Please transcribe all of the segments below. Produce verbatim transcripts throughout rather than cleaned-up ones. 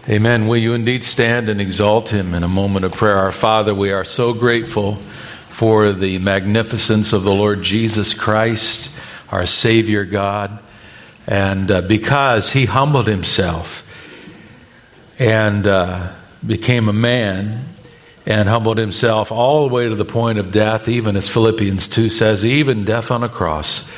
Amen. Will you indeed stand and exalt him in a moment of prayer? Our Father, we are so grateful for the magnificence of the Lord Jesus Christ, our Savior God. And uh, because he humbled himself and uh, became a man and humbled himself all the way to the point of death, even as Philippians two says, even death on a cross,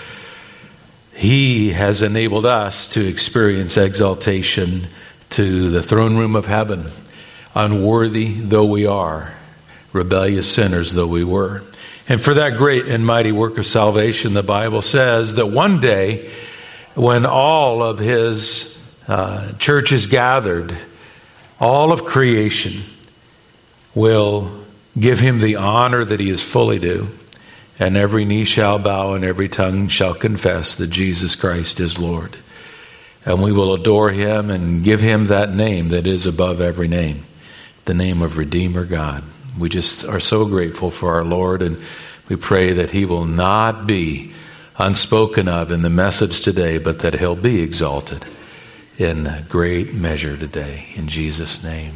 he has enabled us to experience exaltation to the throne room of heaven, unworthy though we are, rebellious sinners though we were. And for that great and mighty work of salvation, the Bible says that one day, when all of his uh, church is gathered, all of creation will give him the honor that he is fully due, and every knee shall bow and every tongue shall confess that Jesus Christ is Lord. And we will adore him and give him that name that is above every name, the name of Redeemer God. We just are so grateful for our Lord, and we pray that he will not be unspoken of in the message today, but that he'll be exalted in great measure today. In Jesus' name,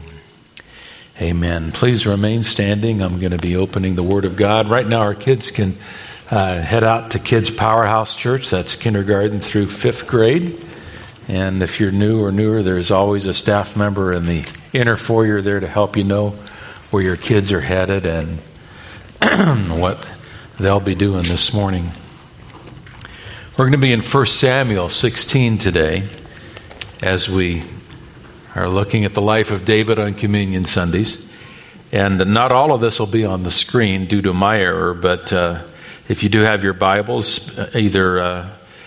amen. Please remain standing. I'm going to be opening the Word of God. Right now our kids can uh, head out to Kids Powerhouse Church. That's kindergarten through fifth grade. And if you're new or newer, there's always a staff member in the inner foyer there to help you know where your kids are headed and what they'll be doing this morning. We're going to be in First Samuel sixteen today as we are looking at the life of David on Communion Sundays. And not all of this will be on the screen due to my error, but uh, if you do have your Bibles, either uh,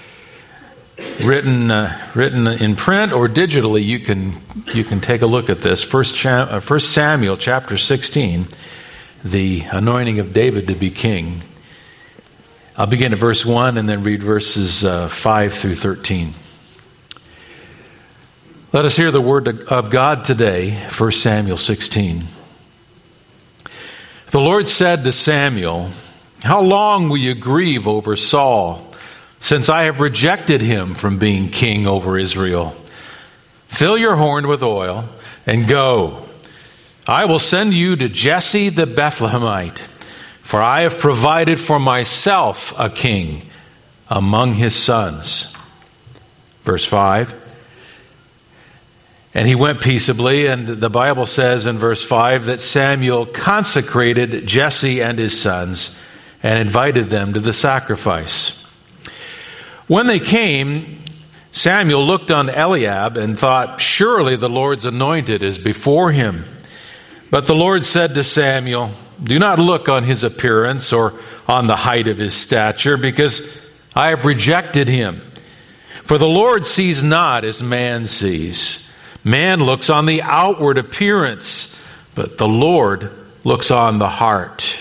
written uh, written in print or digitally, you can you can take a look at this. First, Cha- uh, First Samuel chapter sixteen, the anointing of David to be king. I'll begin at verse one and then read verses uh, five through thirteen. Let us hear the word of God today, First Samuel sixteen. The Lord said to Samuel, "How long will you grieve over Saul, since I have rejected him from being king over Israel? Fill your horn with oil and go. I will send you to Jesse the Bethlehemite, for I have provided for myself a king among his sons." Verse five. And he went peaceably, and the Bible says in verse five that Samuel consecrated Jesse and his sons and invited them to the sacrifice. When they came, Samuel looked on Eliab and thought, "Surely the Lord's anointed is before him." But the Lord said to Samuel, "Do not look on his appearance or on the height of his stature, because I have rejected him. For the Lord sees not as man sees. Man looks on the outward appearance, but the Lord looks on the heart."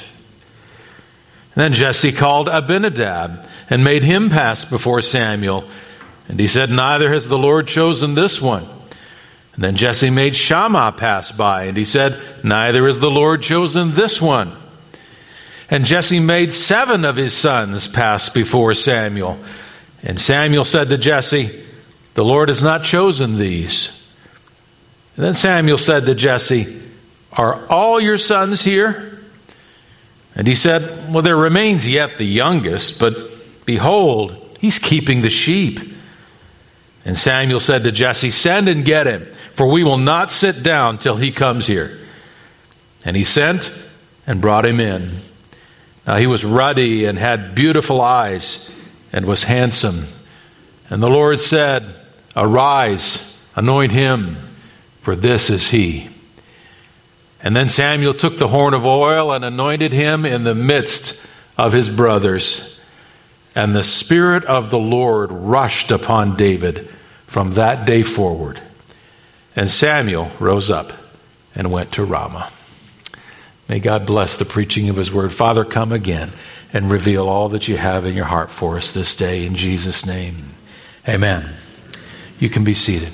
Then Jesse called Abinadab and made him pass before Samuel. And he said, "Neither has the Lord chosen this one." And then Jesse made Shammah pass by, and he said, "Neither has the Lord chosen this one." And Jesse made seven of his sons pass before Samuel. And Samuel said to Jesse, "The Lord has not chosen these." And then Samuel said to Jesse, "Are all your sons here?" And he said, "Well, there remains yet the youngest, but behold, he's keeping the sheep." And Samuel said to Jesse, "Send and get him, for we will not sit down till he comes here." And he sent and brought him in. Now he was ruddy and had beautiful eyes and was handsome. And the Lord said, "Arise, anoint him, for this is he." And then Samuel took the horn of oil and anointed him in the midst of his brothers. And the Spirit of the Lord rushed upon David from that day forward. And Samuel rose up and went to Ramah. May God bless the preaching of his word. Father, come again and reveal all that you have in your heart for us this day, in Jesus' name. Amen. You can be seated.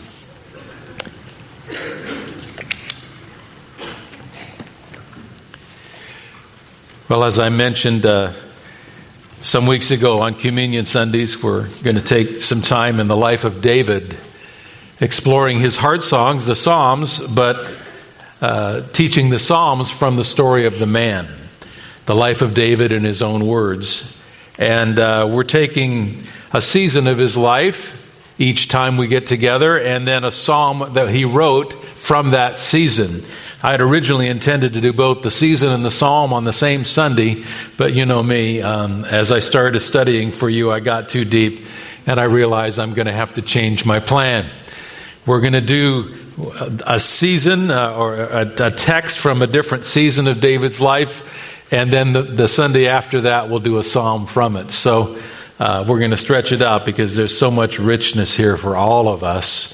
Well, as I mentioned uh, some weeks ago on Communion Sundays, we're going to take some time in the life of David exploring his heart songs, the Psalms, but uh, teaching the Psalms from the story of the man, the life of David in his own words. And uh, we're taking a season of his life each time we get together, and then a psalm that he wrote from that season. I had originally intended to do both the season and the psalm on the same Sunday, but you know me, um, as I started studying for you, I got too deep, and I realized I'm going to have to change my plan. We're going to do a season uh, or a, a text from a different season of David's life, and then the, the Sunday after that, we'll do a psalm from it. So uh, we're going to stretch it out because there's so much richness here for all of us.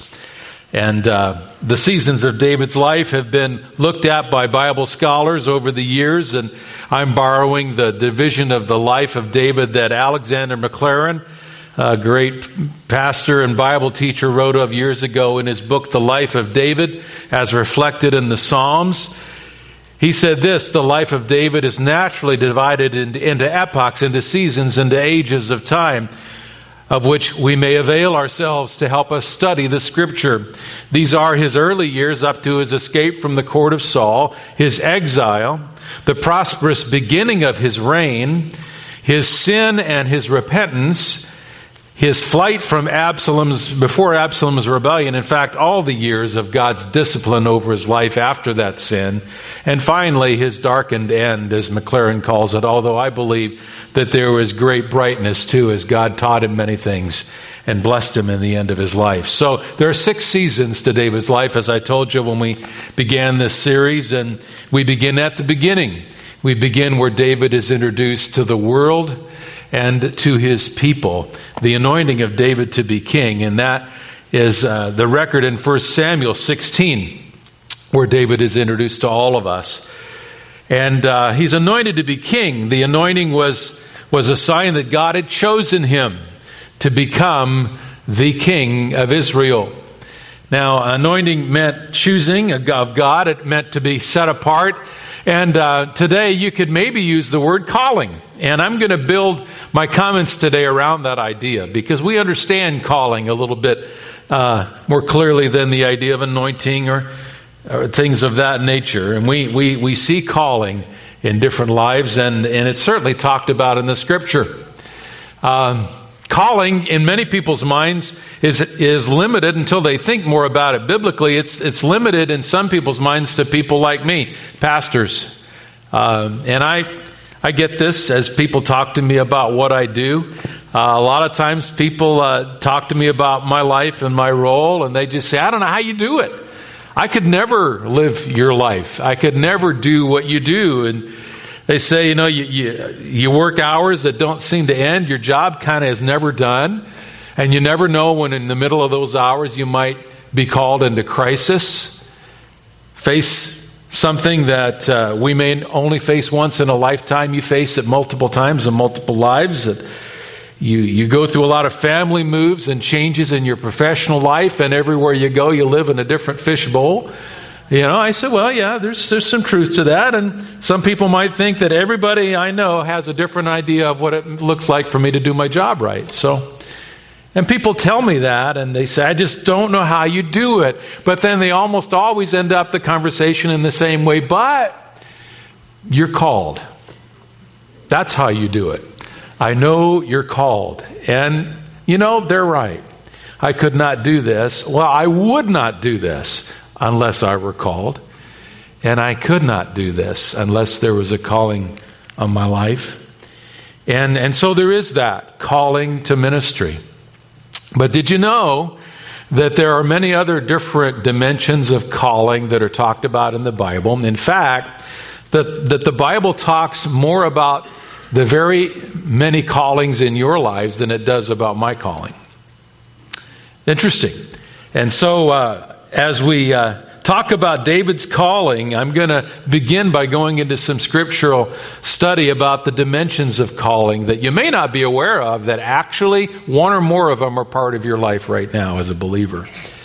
And uh, the seasons of David's life have been looked at by Bible scholars over the years, and I'm borrowing the division of the life of David that Alexander Maclaren, a great pastor and Bible teacher, wrote of years ago in his book, The Life of David, as reflected in the Psalms. He said this: the life of David is naturally divided into, into epochs, into seasons, into ages of time, of which we may avail ourselves to help us study the Scripture. These are his early years up to his escape from the court of Saul, his exile, the prosperous beginning of his reign, his sin and his repentance, his flight from Absalom's, before Absalom's rebellion, in fact, all the years of God's discipline over his life after that sin, and finally his darkened end, as Maclaren calls it, although I believe that there was great brightness too, as God taught him many things and blessed him in the end of his life. So there are six seasons to David's life, as I told you when we began this series, and we begin at the beginning. We begin where David is introduced to the world and to his people, the anointing of David to be king. And that is uh, the record in First Samuel sixteen, where David is introduced to all of us. And uh, he's anointed to be king. The anointing was, was a sign that God had chosen him to become the king of Israel. Now, anointing meant choosing of God. It meant to be set apart. And uh, today you could maybe use the word calling. And I'm going to build my comments today around that idea, because we understand calling a little bit uh, more clearly than the idea of anointing or, or things of that nature. And we, we, we see calling in different lives, and, and it's certainly talked about in the Scripture. Um, calling, in many people's minds, is is limited until they think more about it. Biblically, it's it's limited in some people's minds to people like me, pastors. Um, and I I get this as people talk to me about what I do. Uh, a lot of times people uh, talk to me about my life and my role, and they just say, I don't know how you do it. I could never live your life. I could never do what you do. And they say, you know, you, you, you work hours that don't seem to end. Your job kind of is never done. And you never know when in the middle of those hours you might be called into crisis, face something that uh, we may only face once in a lifetime. You face it multiple times in multiple lives. That you, you go through a lot of family moves and changes in your professional life, and everywhere you go, you live in a different fishbowl. You know, I said, well, yeah, there's there's some truth to that. And some people might think that everybody I know has a different idea of what it looks like for me to do my job right. So, and people tell me that, and they say, I just don't know how you do it. But then they almost always end up the conversation in the same way, but you're called. That's how you do it. I know you're called. And, you know, they're right. I could not do this. Well, I would not do this unless I were called. And I could not do this unless there was a calling on my life. And, and so there is that calling to ministry. But did you know that there are many other different dimensions of calling that are talked about in the Bible? In fact, that, that the Bible talks more about the very many callings in your lives than it does about my calling. Interesting. And so uh, as we uh, talk about David's calling, I'm going to begin by going into some scriptural study about the dimensions of calling that you may not be aware of, that actually one or more of them are part of your life right now as a believer.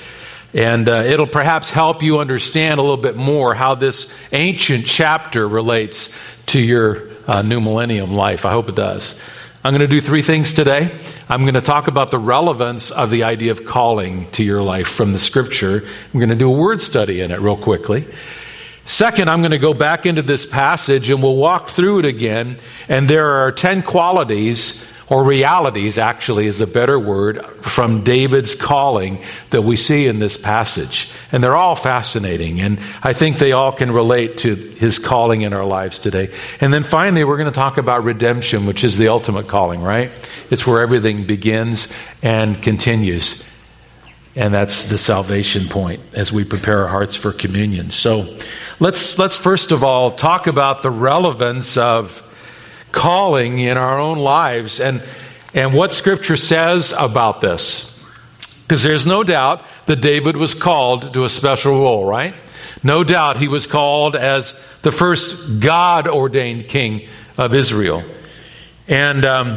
And uh, it'll perhaps help you understand a little bit more how this ancient chapter relates to your uh, new millennium life. I hope it does. I'm going to do three things today. I'm going to talk about the relevance of the idea of calling to your life from the Scripture. I'm going to do a word study in it real quickly. Second, I'm going to go back into this passage and we'll walk through it again. And there are ten qualities, or realities actually is a better word, from David's calling that we see in this passage. And they're all fascinating. And I think they all can relate to his calling in our lives today. And then finally, we're going to talk about redemption, which is the ultimate calling, right? It's where everything begins and continues. And that's the salvation point as we prepare our hearts for communion. So let's let's first of all talk about the relevance of calling in our own lives and, and what Scripture says about this. Because there's no doubt that David was called to a special role, right? No doubt he was called as the first God-ordained king of Israel. And um,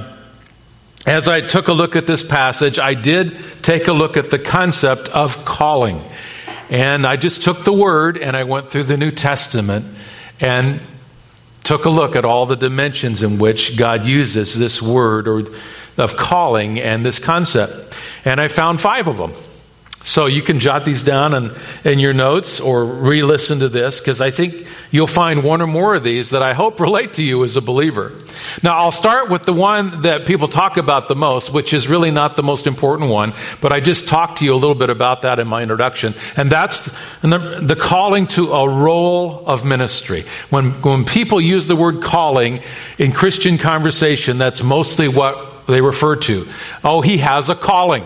as I took a look at this passage, I did take a look at the concept of calling. And I just took the word and I went through the New Testament and took a look at all the dimensions in which God uses this word or of calling and this concept. And I found five of them. So you can jot these down in, in your notes or re-listen to this, because I think you'll find one or more of these that I hope relate to you as a believer. Now, I'll start with the one that people talk about the most, which is really not the most important one, but I just talked to you a little bit about that in my introduction, and that's the, the calling to a role of ministry. When, when people use the word calling in Christian conversation, that's mostly what they refer to. Oh, he has a calling.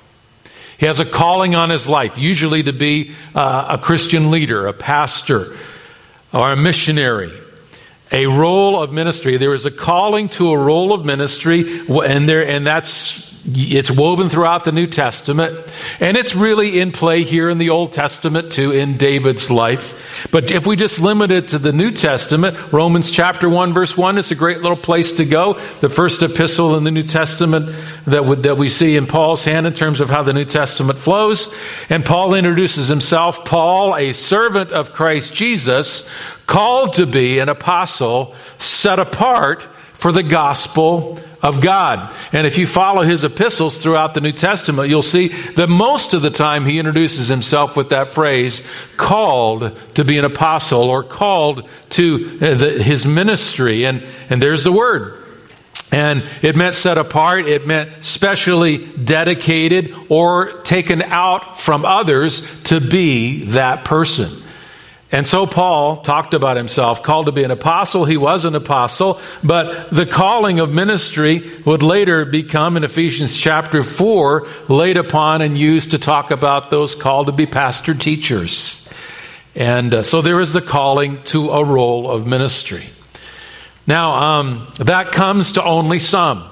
He has a calling on his life, usually to be uh, a Christian leader, a pastor, or a missionary. A role of ministry. There is a calling to a role of ministry, and there, and that's it's woven throughout the New Testament, and it's really in play here in the Old Testament too, in David's life. But if we just limit it to the New Testament, Romans chapter one, verse one is a great little place to go. The first epistle in the New Testament that would, that we see in Paul's hand in terms of how the New Testament flows. And Paul introduces himself, Paul, a servant of Christ Jesus, called to be an apostle, set apart for the gospel of God. And if you follow his epistles throughout the New Testament, you'll see that most of the time he introduces himself with that phrase, called to be an apostle, or called to the, his ministry. And, and there's the word. And it meant set apart, it meant specially dedicated or taken out from others to be that person. And so Paul talked about himself, called to be an apostle. He was an apostle, but the calling of ministry would later become, in Ephesians chapter four, laid upon and used to talk about those called to be pastor teachers. And uh, so there is the calling to a role of ministry. Now, um, that comes to only some.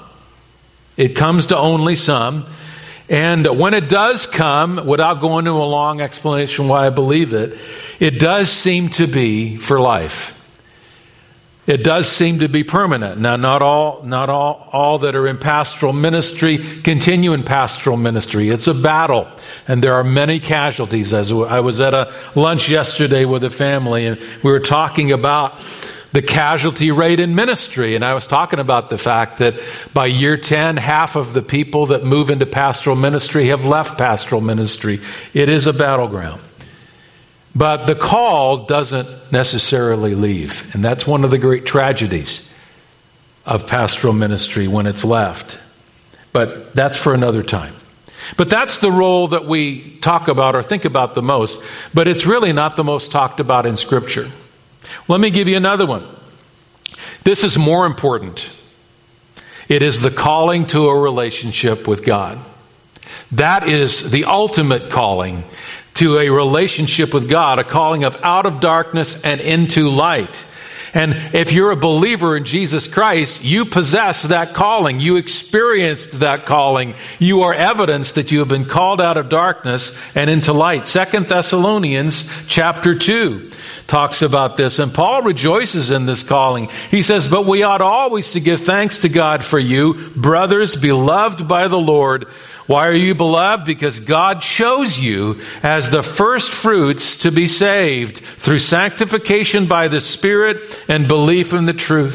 It comes to only some. And when it does come, without going into a long explanation why I believe it, it does seem to be for life. It does seem to be permanent. Now, not all, not all, all that are in pastoral ministry continue in pastoral ministry. It's a battle, and there are many casualties. As I was at a lunch yesterday with a family, and we were talking about the casualty rate in ministry. And I was talking about the fact that by year ten, half of the people that move into pastoral ministry have left pastoral ministry. It is a battleground. But the call doesn't necessarily leave. And that's one of the great tragedies of pastoral ministry when it's left. But that's for another time. But that's the role that we talk about or think about the most. But it's really not the most talked about in Scripture. Let me give you another one. This is more important. It is the calling to a relationship with God. That is the ultimate calling to a relationship with God, a calling of out of darkness and into light. And if you're a believer in Jesus Christ, you possess that calling. You experienced that calling. You are evidence that you have been called out of darkness and into light. Second Thessalonians chapter two talks about this, and Paul rejoices in this calling. He says, "But we ought always to give thanks to God for you, brothers, beloved by the Lord." Why are you beloved? Because God chose you as the first fruits to be saved through sanctification by the Spirit and belief in the truth.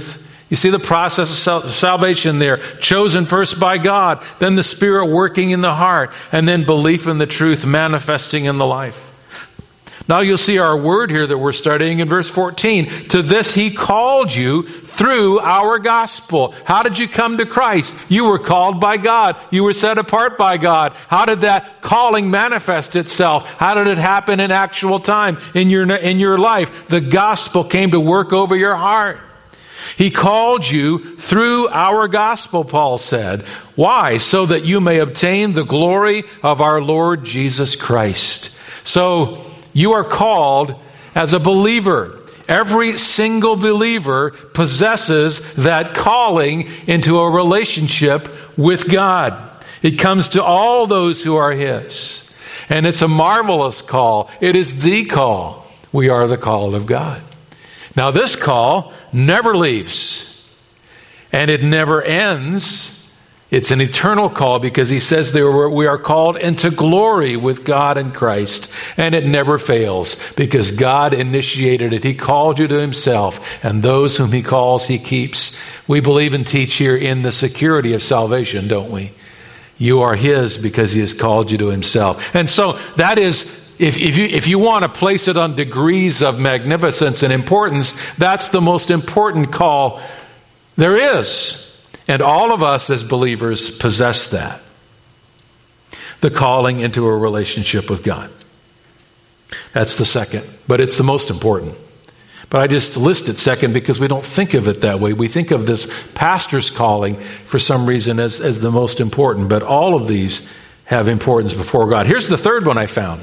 You see the process of sal- salvation there. Chosen first by God, then the Spirit working in the heart, and then belief in the truth manifesting in the life. Now you'll see our word here that we're studying in verse fourteen. To this he called you through our gospel. How did you come to Christ? You were called by God. You were set apart by God. How did that calling manifest itself? How did it happen in actual time in your, in your life? The gospel came to work over your heart. He called you through our gospel, Paul said. Why? So that you may obtain the glory of our Lord Jesus Christ. So you are called as a believer. Every single believer possesses that calling into a relationship with God. It comes to all those who are His. And it's a marvelous call. It is the call. We are the called of God. Now this call never leaves. And it never ends. It's an eternal call because he says there we are called into glory with God in Christ. And it never fails because God initiated it. He called you to himself, and those whom he calls, he keeps. We believe and teach here in the security of salvation, don't we? You are his because he has called you to himself. And so that is, if, if you if you want to place it on degrees of magnificence and importance, that's the most important call there is. And all of us as believers possess that. The calling into a relationship with God. That's the second, but it's the most important. But I just list it second because we don't think of it that way. We think of this pastor's calling for some reason as, as the most important, but all of these have importance before God. Here's the third one I found.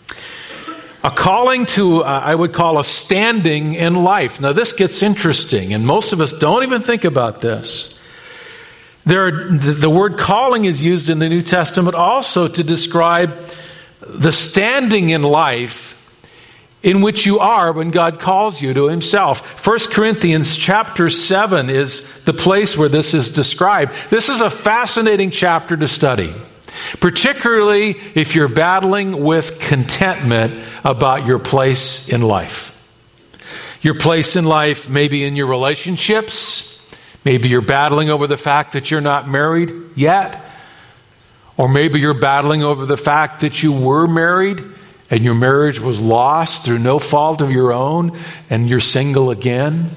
A calling to, uh, I would call a standing in life. Now this gets interesting, and most of us don't even think about this. There, are, the word calling is used in the New Testament also to describe the standing in life in which you are when God calls you to himself. First Corinthians chapter seven is the place where this is described. This is a fascinating chapter to study, particularly if you're battling with contentment about your place in life. Your place in life, maybe in your relationships. Maybe you're battling over the fact that you're not married yet. Or maybe you're battling over the fact that you were married and your marriage was lost through no fault of your own and you're single again.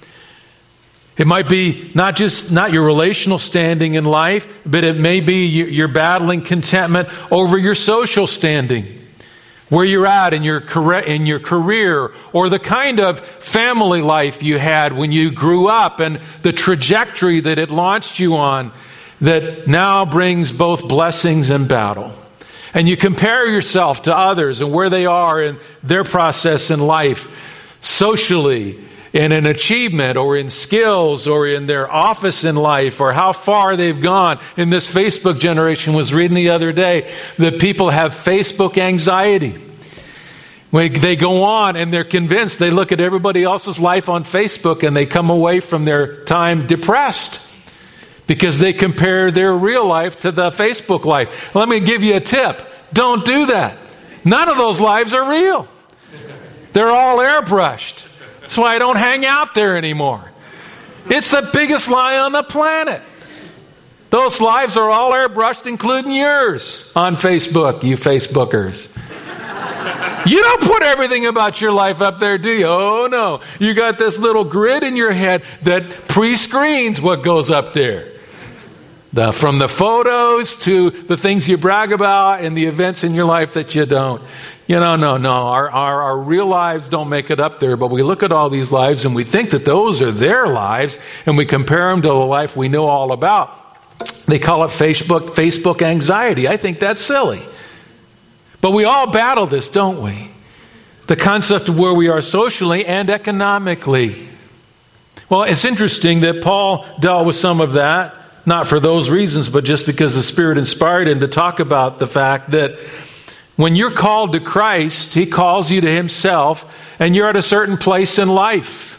It might be not just not your relational standing in life, but it may be you're battling contentment over your social standing. Where you're at in your in your career, or the kind of family life you had when you grew up, and the trajectory that it launched you on that now brings both blessings and battle. And you compare yourself to others and where they are in their process in life, socially, in an achievement, or in skills, or in their office in life, or how far they've gone. In this Facebook generation, was reading the other day that people have Facebook anxiety. When they go on and they're convinced, they look at everybody else's life on Facebook and they come away from their time depressed because they compare their real life to the Facebook life. Let me give you a tip. Don't do that. None of those lives are real. They're all airbrushed. That's why I don't hang out there anymore. It's the biggest lie on the planet. Those lives are all airbrushed, including yours, on Facebook, you Facebookers. You don't put everything about your life up there, do you? Oh, no. You got this little grid in your head that pre-screens what goes up there. The, from the photos to the things you brag about and the events in your life that you don't. You know, no, no. Our, our, our real lives don't make it up there, but we look at all these lives and we think that those are their lives, and we compare them to the life we know all about. They call it Facebook, Facebook anxiety. I think that's silly. But we all battle this, don't we? The concept of where we are socially and economically. Well, it's interesting that Paul dealt with some of that, not for those reasons, but just because the Spirit inspired him to talk about the fact that when you're called to Christ, he calls you to himself, and you're at a certain place in life.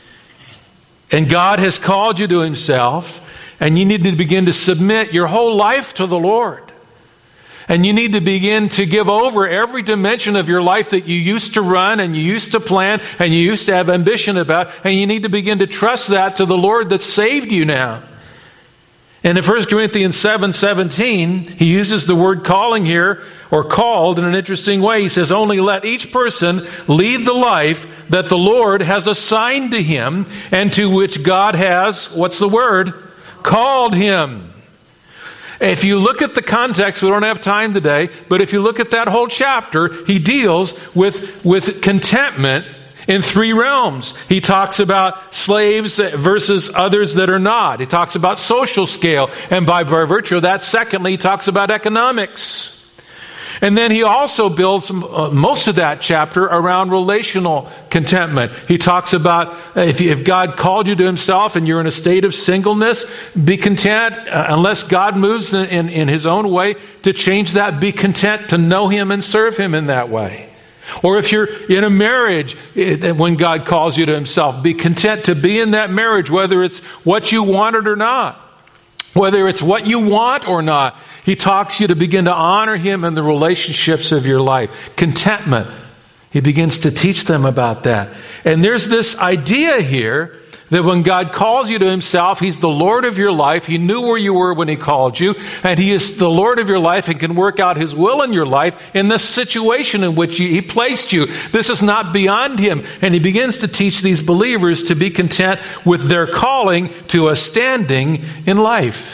And God has called you to himself, and you need to begin to submit your whole life to the Lord. And you need to begin to give over every dimension of your life that you used to run and you used to plan and you used to have ambition about. And you need to begin to trust that to the Lord that saved you now. And in First Corinthians seven seventeen, he uses the word calling here, or called, in an interesting way. He says, only let each person lead the life that the Lord has assigned to him and to which God has, what's the word? Called him. If you look at the context, we don't have time today, but if you look at that whole chapter, he deals with, with contentment in three realms. He talks about slaves versus others that are not. He talks about social scale, and by, by virtue of that, secondly, he talks about economics. And then he also builds uh, most of that chapter around relational contentment. He talks about uh, if, you, if God called you to himself and you're in a state of singleness, be content uh, unless God moves in, in, in his own way to change that. Be content to know him and serve him in that way. Or if you're in a marriage, when God calls you to himself, be content to be in that marriage, whether it's what you wanted or not. Whether it's what you want or not. He talks you to begin to honor him in the relationships of your life. Contentment. He begins to teach them about that. And there's this idea here that when God calls you to himself, he's the Lord of your life. He knew where you were when he called you. And he is the Lord of your life and can work out his will in your life in the situation in which he placed you. This is not beyond him. And he begins to teach these believers to be content with their calling to a standing in life.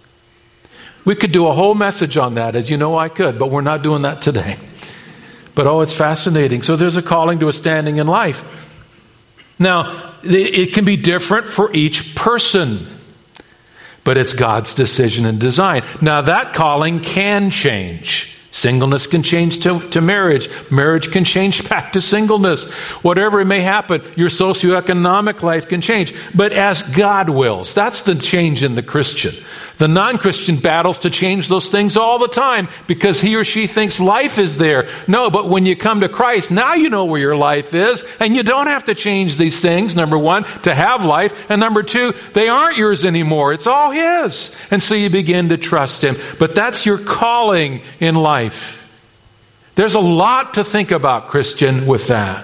We could do a whole message on that, as you know I could, but we're not doing that today. But oh, it's fascinating. So there's a calling to a standing in life. Now, it can be different for each person, but it's God's decision and design. Now, that calling can change. Singleness can change to, to marriage. Marriage can change back to singleness. Whatever it may happen, your socioeconomic life can change. But as God wills, that's the change in the Christian. The non-Christian battles to change those things all the time because he or she thinks life is there. No, but when you come to Christ, now you know where your life is, and you don't have to change these things, number one, to have life, and number two, they aren't yours anymore. It's all his. And so you begin to trust him. But that's your calling in life. There's a lot to think about, Christian, with that.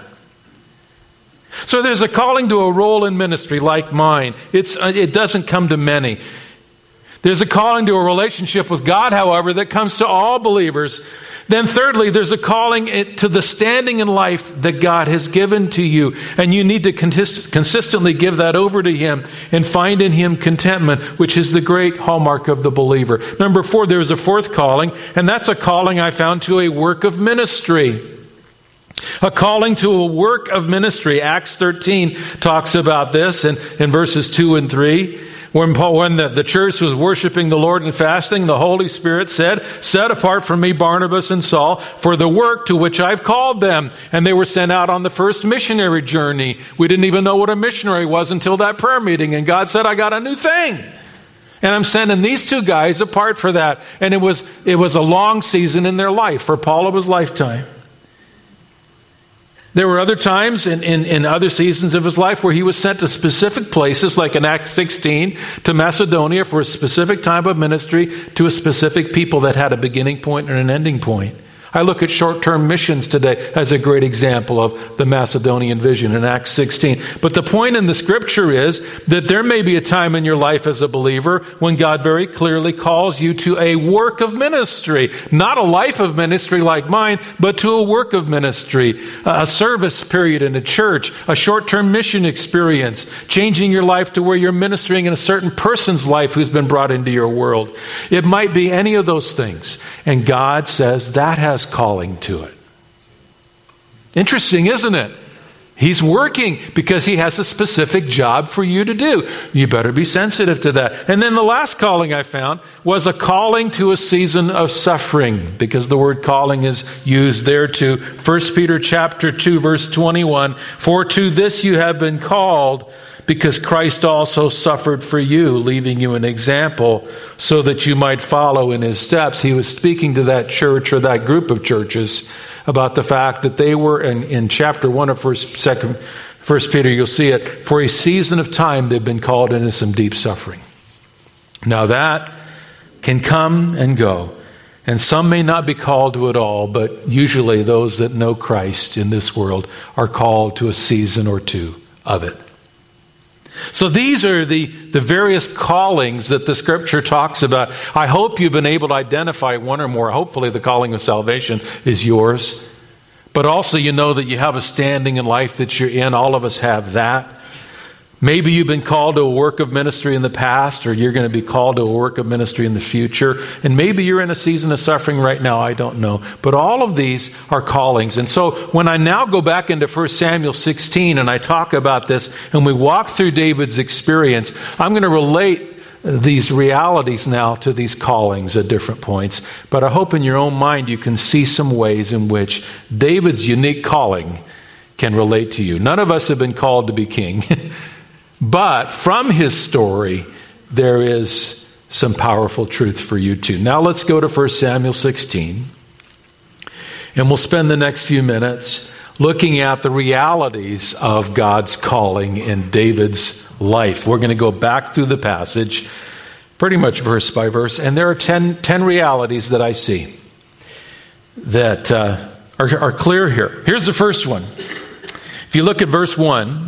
So there's a calling to a role in ministry like mine. It's uh, it doesn't come to many. There's a calling to a relationship with God, however, that comes to all believers. Then thirdly, there's a calling to the standing in life that God has given to you. And you need to consist- consistently give that over to him and find in him contentment, which is the great hallmark of the believer. Number four, there's a fourth calling, and that's a calling I found to a work of ministry. A calling to a work of ministry. Acts thirteen talks about this in, in verses two and three. When, Paul, when the, the church was worshiping the Lord and fasting, the Holy Spirit said, set apart from me Barnabas and Saul for the work to which I've called them. And they were sent out on the first missionary journey. We didn't even know what a missionary was until that prayer meeting. And God said, I got a new thing. And I'm sending these two guys apart for that. And it was, it was a long season in their life. For Paul, it was lifetime. There were other times in, in, in other seasons of his life where he was sent to specific places, like in Acts sixteen, to Macedonia for a specific time of ministry to a specific people that had a beginning point and an ending point. I look at short-term missions today as a great example of the Macedonian vision in Acts sixteen. But the point in the scripture is that there may be a time in your life as a believer when God very clearly calls you to a work of ministry. Not a life of ministry like mine, but to a work of ministry. A service period in a church, a short-term mission experience, changing your life to where you're ministering in a certain person's life who's been brought into your world. It might be any of those things. And God says that has calling to it. Interesting, isn't it? He's working because he has a specific job for you to do. You better be sensitive to that. And then the last calling I found was a calling to a season of suffering, because the word calling is used there too. First Peter chapter two, verse twenty-one, for to this you have been called, because Christ also suffered for you, leaving you an example so that you might follow in his steps. He was speaking to that church or that group of churches about the fact that they were, in, in chapter one of First, second, First Peter, you'll see it, for a season of time they've been called into some deep suffering. Now that can come and go. And some may not be called to it all, but usually those that know Christ in this world are called to a season or two of it. So these are the, the various callings that the Scripture talks about. I hope you've been able to identify one or more. Hopefully the calling of salvation is yours. But also you know that you have a standing in life that you're in. All of us have that. Maybe you've been called to a work of ministry in the past, or you're going to be called to a work of ministry in the future. And maybe you're in a season of suffering right now, I don't know. But all of these are callings. And so when I now go back into First Samuel sixteen and I talk about this and we walk through David's experience, I'm going to relate these realities now to these callings at different points. But I hope in your own mind you can see some ways in which David's unique calling can relate to you. None of us have been called to be king. But from his story, there is some powerful truth for you too. Now let's go to First Samuel sixteen. And we'll spend the next few minutes looking at the realities of God's calling in David's life. We're going to go back through the passage, pretty much verse by verse. And there are ten, ten realities that I see that uh, are, are clear here. Here's the first one. If you look at verse one,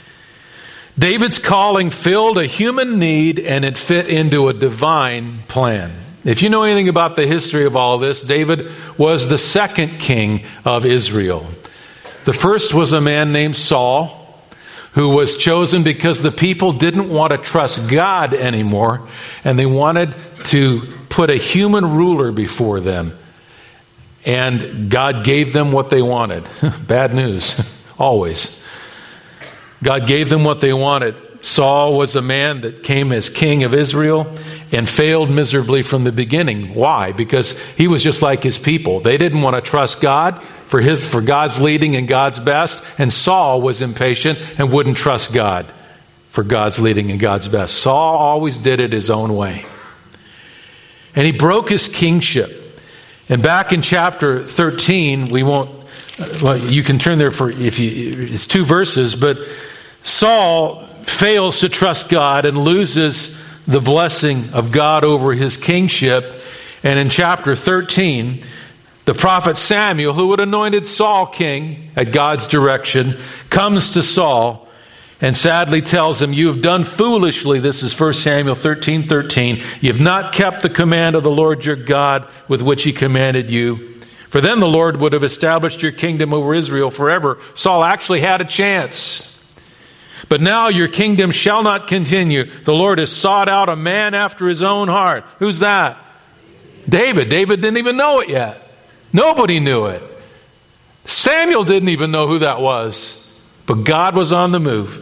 David's calling filled a human need and it fit into a divine plan. If you know anything about the history of all this, David was the second king of Israel. The first was a man named Saul, who was chosen because the people didn't want to trust God anymore, and they wanted to put a human ruler before them. And God gave them what they wanted. Bad news, always. God gave them what they wanted. Saul was a man that came as king of Israel and failed miserably from the beginning. Why? Because he was just like his people. They didn't want to trust God for his for God's leading and God's best. And Saul was impatient and wouldn't trust God for God's leading and God's best. Saul always did it his own way. And he broke his kingship. And back in chapter thirteen, we won't, well, you can turn there for, if you, it's two verses, but Saul fails to trust God and loses the blessing of God over his kingship. And in chapter thirteen, the prophet Samuel, who had anointed Saul king at God's direction, comes to Saul and sadly tells him, "You have done foolishly." This is First Samuel thirteen thirteen. "You have not kept the command of the Lord your God with which he commanded you. For then the Lord would have established your kingdom over Israel forever." Saul actually had a chance. "But now your kingdom shall not continue. The Lord has sought out a man after his own heart." Who's that? David. David didn't even know it yet. Nobody knew it. Samuel didn't even know who that was. But God was on the move.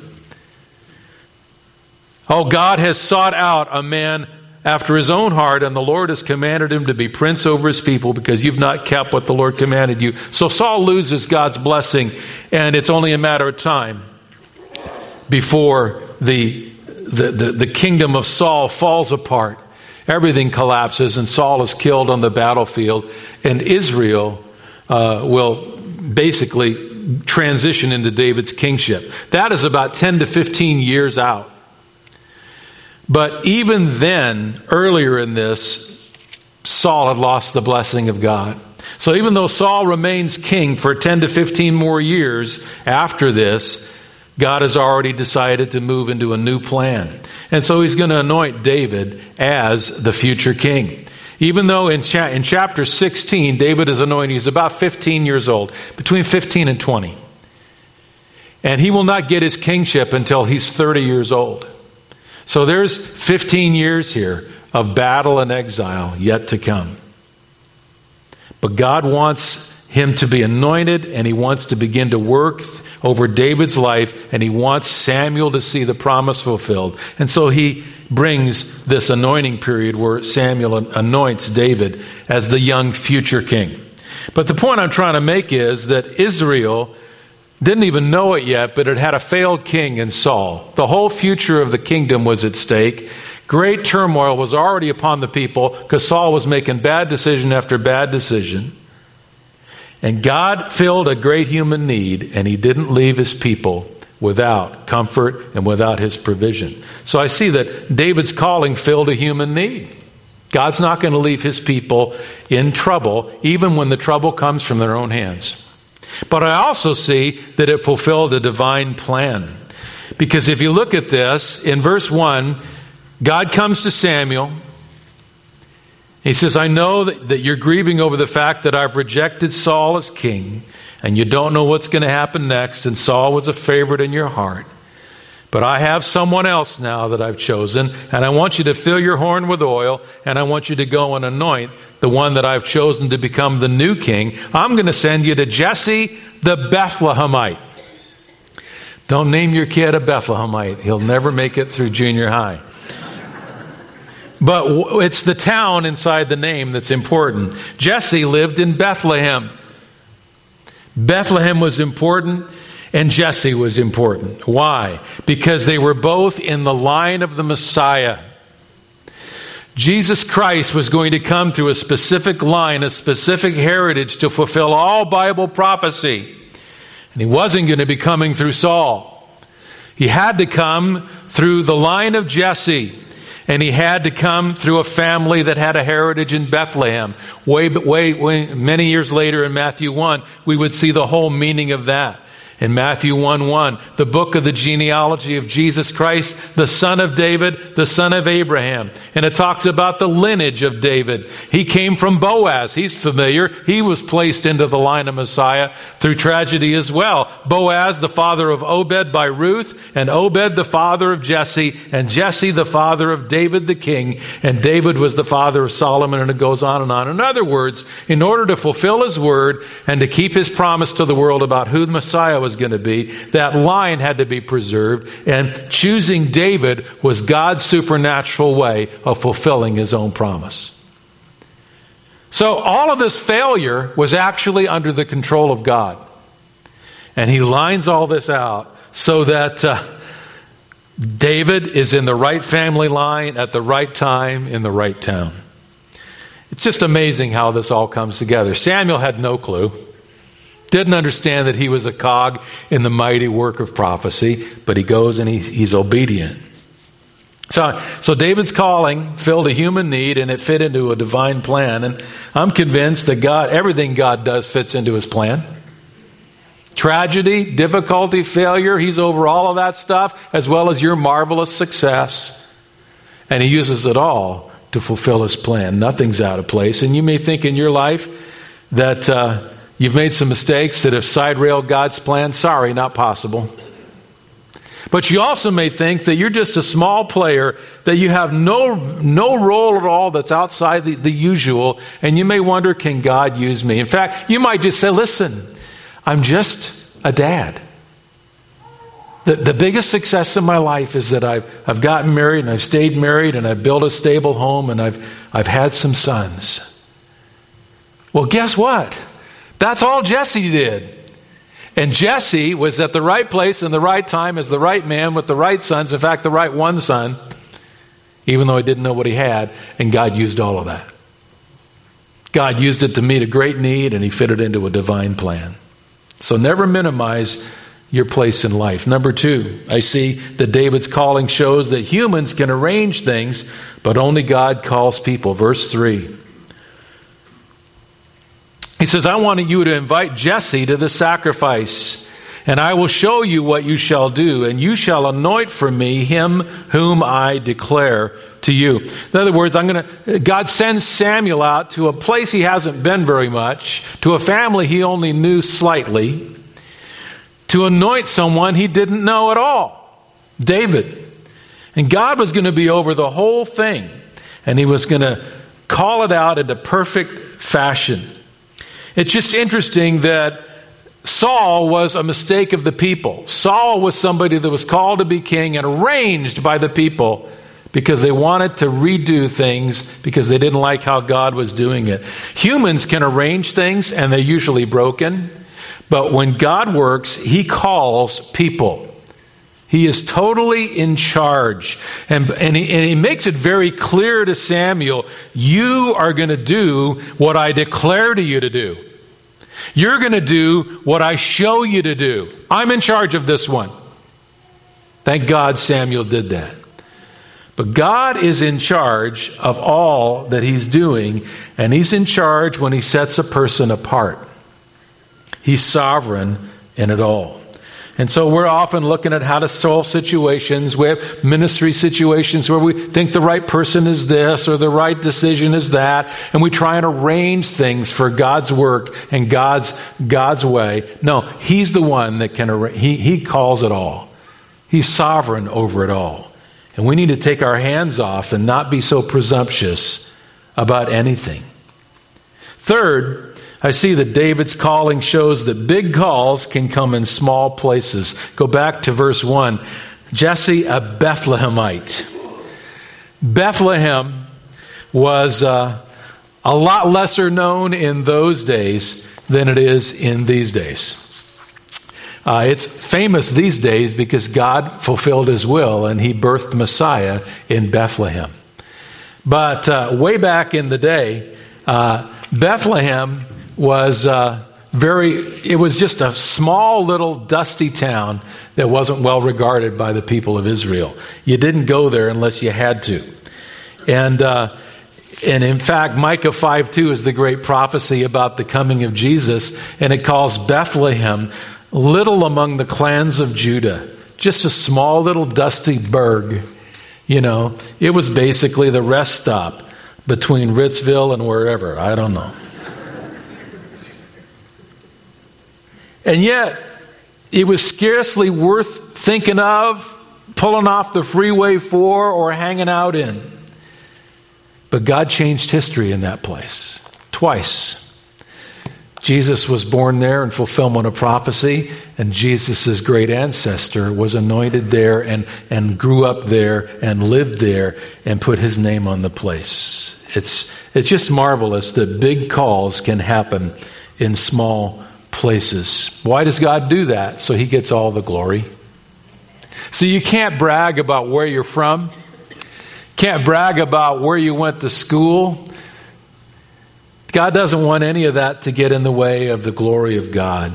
"Oh, God has sought out a man after his own heart, and the Lord has commanded him to be prince over his people because you've not kept what the Lord commanded you." So Saul loses God's blessing, and it's only a matter of time before the, the, the, the kingdom of Saul falls apart. Everything collapses, and Saul is killed on the battlefield, and Israel uh, will basically transition into David's kingship. That is about ten to fifteen years out. But even then, earlier in this, Saul had lost the blessing of God. So even though Saul remains king for ten to fifteen more years after this, God has already decided to move into a new plan. And so he's going to anoint David as the future king. Even though in, cha- in chapter sixteen, David is anointed, he's about fifteen years old, between fifteen and twenty. And he will not get his kingship until he's thirty years old. So there's fifteen years here of battle and exile yet to come. But God wants him to be anointed, and he wants to begin to work over David's life, and he wants Samuel to see the promise fulfilled. And so he brings this anointing period where Samuel anoints David as the young future king. But the point I'm trying to make is that Israel didn't even know it yet, but it had a failed king in Saul. The whole future of the kingdom was at stake. Great turmoil was already upon the people because Saul was making bad decision after bad decision. And God filled a great human need, and he didn't leave his people without comfort and without his provision. So I see that David's calling filled a human need. God's not going to leave his people in trouble, even when the trouble comes from their own hands. But I also see that it fulfilled a divine plan. Because if you look at this, in verse one, God comes to Samuel. He says, I know that, that you're grieving over the fact that I've rejected Saul as king, and you don't know what's going to happen next, and Saul was a favorite in your heart. But I have someone else now that I've chosen, and I want you to fill your horn with oil, and I want you to go and anoint the one that I've chosen to become the new king. I'm going to send you to Jesse the Bethlehemite. Don't name your kid a Bethlehemite. He'll never make it through junior high. But it's the town inside the name that's important. Jesse lived in Bethlehem. Bethlehem was important, and Jesse was important. Why? Because they were both in the line of the Messiah. Jesus Christ was going to come through a specific line, a specific heritage to fulfill all Bible prophecy. And he wasn't going to be coming through Saul. He had to come through the line of Jesse. And he had to come through a family that had a heritage in Bethlehem. Way, way, way, many years later in Matthew one, we would see the whole meaning of that. In Matthew one one, the book of the genealogy of Jesus Christ, the son of David, the son of Abraham. And it talks about the lineage of David. He came from Boaz. He's familiar. He was placed into the line of Messiah through tragedy as well. Boaz, the father of Obed by Ruth, and Obed, the father of Jesse, and Jesse, the father of David the king, and David was the father of Solomon, and it goes on and on. In other words, in order to fulfill his word and to keep his promise to the world about who the Messiah was going to be, that line had to be preserved, and choosing David was God's supernatural way of fulfilling his own promise. So all of this failure was actually under the control of God. And he lines all this out so that uh, David is in the right family line at the right time in the right town. It's just amazing how this all comes together. Samuel had no clue. Didn't understand that he was a cog in the mighty work of prophecy, but he goes and he, he's obedient. So, so David's calling filled a human need, and it fit into a divine plan. And I'm convinced that God, everything God does fits into his plan. Tragedy, difficulty, failure, he's over all of that stuff, as well as your marvelous success. And he uses it all to fulfill his plan. Nothing's out of place. And you may think in your life that uh, you've made some mistakes that have side-railed God's plan. Sorry, not possible. But you also may think that you're just a small player, that you have no no role at all that's outside the, the usual, and you may wonder, can God use me? In fact, you might just say, listen, I'm just a dad. The, the biggest success in my life is that I've, I've gotten married, and I've stayed married, and I've built a stable home, and I've, I've had some sons. Well, guess what? That's all Jesse did. And Jesse was at the right place in the right time as the right man with the right sons. In fact, the right one son, even though he didn't know what he had. And God used all of that. God used it to meet a great need, and he fit it into a divine plan. So never minimize your place in life. Number two, I see that David's calling shows that humans can arrange things, but only God calls people. Verse three. He says, I want you to invite Jesse to the sacrifice, and I will show you what you shall do, and you shall anoint for me him whom I declare to you. In other words, I'm going to, God sends Samuel out to a place he hasn't been very much, to a family he only knew slightly, to anoint someone he didn't know at all, David. And God was going to be over the whole thing, and he was going to call it out into perfect fashion. It's just interesting that Saul was a mistake of the people. Saul was somebody that was called to be king and arranged by the people because they wanted to redo things because they didn't like how God was doing it. Humans can arrange things, and they're usually broken. But when God works, he calls people. He is totally in charge. And, and, he, and he makes it very clear to Samuel, you are going to do what I declare to you to do. You're going to do what I show you to do. I'm in charge of this one. Thank God Samuel did that. But God is in charge of all that he's doing, and he's in charge when he sets a person apart. He's sovereign in it all. And so we're often looking at how to solve situations. We have ministry situations where we think the right person is this or the right decision is that, and we try and arrange things for God's work and God's God's way. No, he's the one that can arrange. He, he calls it all. He's sovereign over it all. And we need to take our hands off and not be so presumptuous about anything. Third, I see that David's calling shows that big calls can come in small places. Go back to verse one. Jesse, a Bethlehemite. Bethlehem was uh, a lot lesser known in those days than it is in these days. Uh, it's famous these days because God fulfilled his will and he birthed Messiah in Bethlehem. But uh, way back in the day, uh, Bethlehem was uh, very, it was just a small little dusty town that wasn't well regarded by the people of Israel. You didn't go there unless you had to. And uh, and in fact, Micah five two is the great prophecy about the coming of Jesus, and it calls Bethlehem little among the clans of Judah. Just a small little dusty burg. You know, it was basically the rest stop between Ritzville and wherever. I don't know. And yet, it was scarcely worth thinking of, pulling off the freeway for, or hanging out in. But God changed history in that place. Twice. Jesus was born there in fulfillment of prophecy, and Jesus' great ancestor was anointed there and, and grew up there and lived there and put his name on the place. It's, it's just marvelous that big calls can happen in small places. Why does God do that? So he gets all the glory. So you can't brag about where you're from. Can't brag about where you went to school. God doesn't want any of that to get in the way of the glory of God.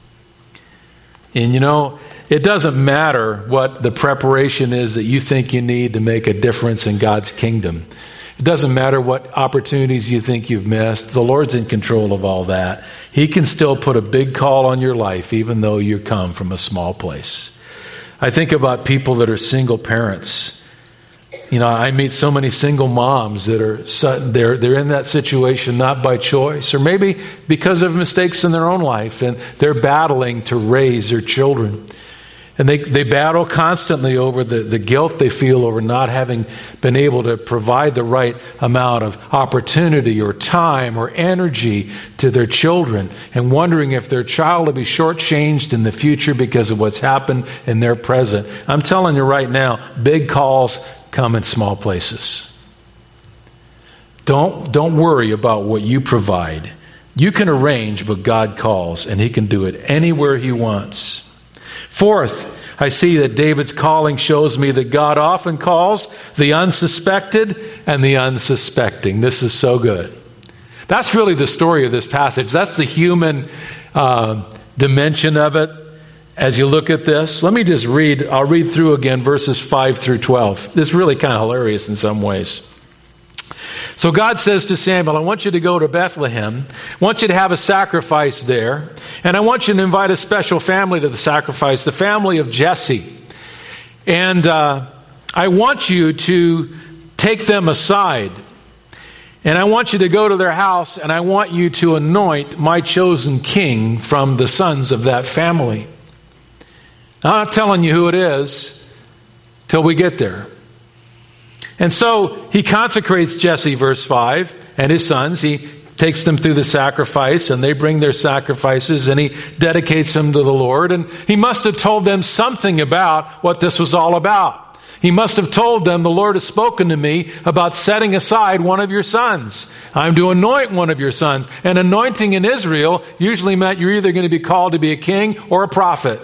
And you know, it doesn't matter what the preparation is that you think you need to make a difference in God's kingdom. It doesn't matter what opportunities you think you've missed. The Lord's in control of all that. He can still put a big call on your life even though you come from a small place. I think about people that are single parents. You know, I meet so many single moms that are they're they're in that situation not by choice or maybe because of mistakes in their own life, and they're battling to raise their children. And they, they battle constantly over the, the guilt they feel over not having been able to provide the right amount of opportunity or time or energy to their children, and wondering if their child will be shortchanged in the future because of what's happened in their present. I'm telling you right now, big calls come in small places. Don't, don't worry about what you provide. You can arrange, but God calls, and he can do it anywhere he wants. Fourth, I see that David's calling shows me that God often calls the unsuspected and the unsuspecting. This is so good. That's really the story of this passage. That's the human uh, dimension of it as you look at this. Let me just read. I'll read through again verses five through twelve. This is really kind of hilarious in some ways. So God says to Samuel, I want you to go to Bethlehem. I want you to have a sacrifice there. And I want you to invite a special family to the sacrifice, the family of Jesse. And uh, I want you to take them aside. And I want you to go to their house, and I want you to anoint my chosen king from the sons of that family. Now, I'm not telling you who it is till we get there. And so he consecrates Jesse, verse five, and his sons. He takes them through the sacrifice, and they bring their sacrifices, and he dedicates them to the Lord. And he must have told them something about what this was all about. He must have told them, the Lord has spoken to me about setting aside one of your sons. I'm to anoint one of your sons. And anointing in Israel usually meant you're either going to be called to be a king or a prophet.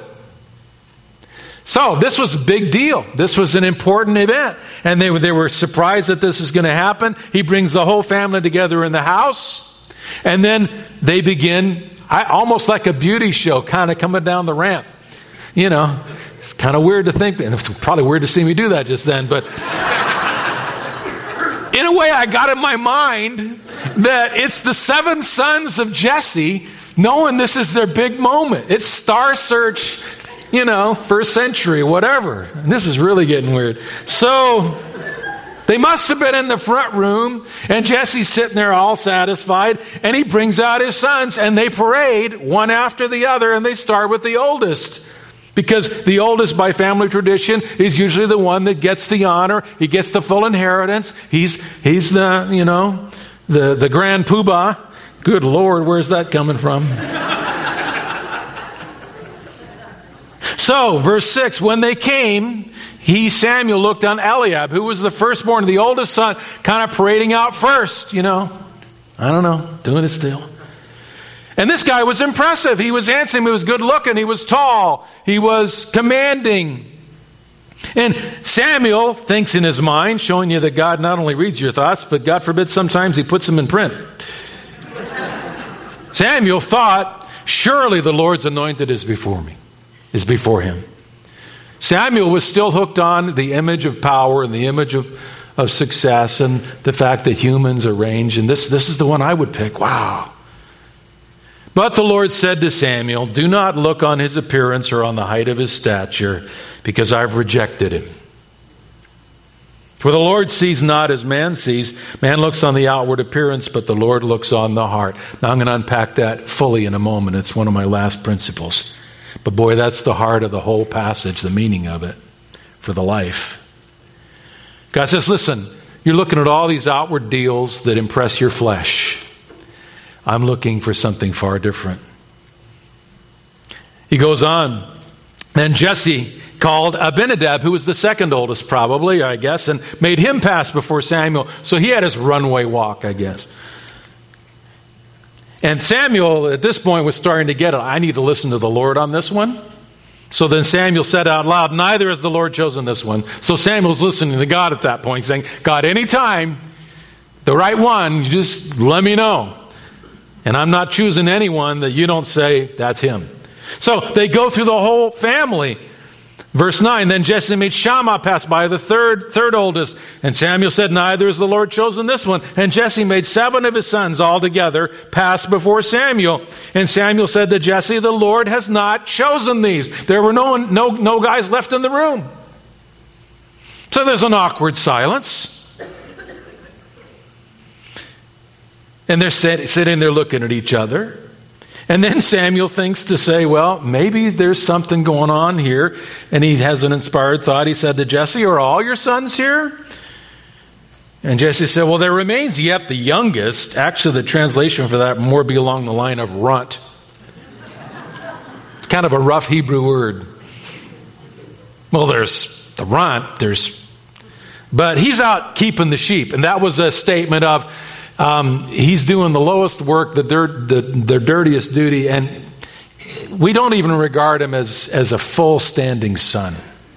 So this was a big deal. This was an important event. And they, they were surprised that this is going to happen. He brings the whole family together in the house. And then they begin, I, almost like a beauty show, kind of coming down the ramp. You know, it's kind of weird to think, and it's probably weird to see me do that just then, but in a way, I got in my mind that it's the seven sons of Jesse, knowing this is their big moment. It's Star Search, you know, first century, whatever. And this is really getting weird. So they must have been in the front room, and Jesse's sitting there all satisfied, and he brings out his sons, and they parade one after the other, and they start with the oldest. Because the oldest, by family tradition, is usually the one that gets the honor. He gets the full inheritance. He's he's the, you know, the, the grand poobah. Good Lord, where's that coming from? So, verse six, when they came, he, Samuel, looked on Eliab, who was the firstborn, the oldest son, kind of parading out first, you know. I don't know, doing it still. And this guy was impressive. He was handsome. He was good looking. He was tall. He was commanding. And Samuel thinks in his mind, showing you that God not only reads your thoughts, but God forbid sometimes he puts them in print. Samuel thought, surely the Lord's anointed is before me, is before him. Samuel was still hooked on the image of power and the image of, of success and the fact that humans arrange. And this, this is the one I would pick. Wow. But the Lord said to Samuel, do not look on his appearance or on the height of his stature, because I've rejected him. For the Lord sees not as man sees. Man looks on the outward appearance, but the Lord looks on the heart. Now I'm going to unpack that fully in a moment. It's one of my last principles. But boy, that's the heart of the whole passage, the meaning of it for the life. God says, listen, you're looking at all these outward deals that impress your flesh. I'm looking for something far different. He goes on. Then Jesse called Abinadab, who was the second oldest probably, I guess, and made him pass before Samuel. So he had his runway walk, I guess. And Samuel, at this point, was starting to get it. I need to listen to the Lord on this one. So then Samuel said out loud, neither has the Lord chosen this one. So Samuel's listening to God at that point, saying, God, anytime, the right one, just let me know. And I'm not choosing anyone that you don't say, that's him. So they go through the whole family. Verse nine, then Jesse made Shammah pass by, the third third oldest. And Samuel said, neither has the Lord chosen this one. And Jesse made seven of his sons altogether pass before Samuel. And Samuel said to Jesse, the Lord has not chosen these. There were no, no, no guys left in the room. So there's an awkward silence. And they're sit, sitting there looking at each other. And then Samuel thinks to say, well, maybe there's something going on here. And he has an inspired thought. He said to Jesse, are all your sons here? And Jesse said, well, there remains yet the youngest. Actually, the translation for that more be along the line of runt. It's kind of a rough Hebrew word. Well, there's the runt. There's, but he's out keeping the sheep. And that was a statement of, Um, he's doing the lowest work, the, dirt, the, the dirtiest duty, and we don't even regard him as, as a full standing son.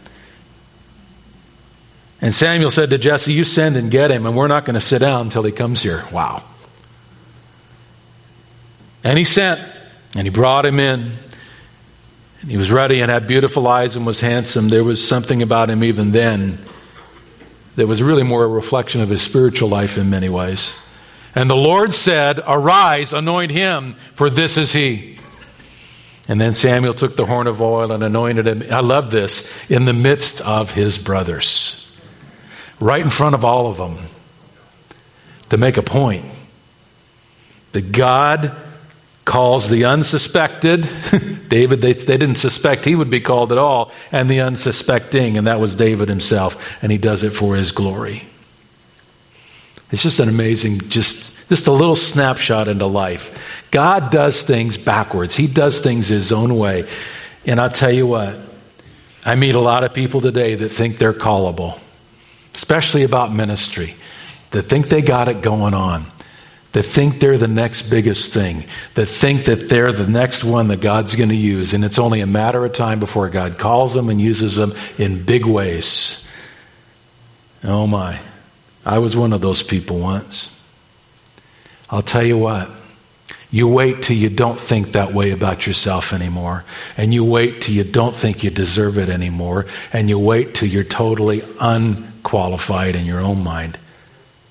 And Samuel said to Jesse, you send and get him, and we're not going to sit down until he comes here. Wow. And he sent, and he brought him in. And he was ruddy and had beautiful eyes and was handsome. There was something about him even then that was really more a reflection of his spiritual life in many ways. And the Lord said, arise, anoint him, for this is he. And then Samuel took the horn of oil and anointed him. I love this. In the midst of his brothers. Right in front of all of them. To make a point. That God calls the unsuspected. David, they, they didn't suspect he would be called at all. And the unsuspecting. And that was David himself. And he does it for his glory. It's just an amazing, just, just a little snapshot into life. God does things backwards. He does things his own way. And I'll tell you what, I meet a lot of people today that think they're callable, especially about ministry, that think they got it going on, that think they're the next biggest thing, that think that they're the next one that God's going to use. And it's only a matter of time before God calls them and uses them in big ways. Oh my. I was one of those people once. I'll tell you what, you wait till you don't think that way about yourself anymore. And you wait till you don't think you deserve it anymore. And you wait till you're totally unqualified in your own mind.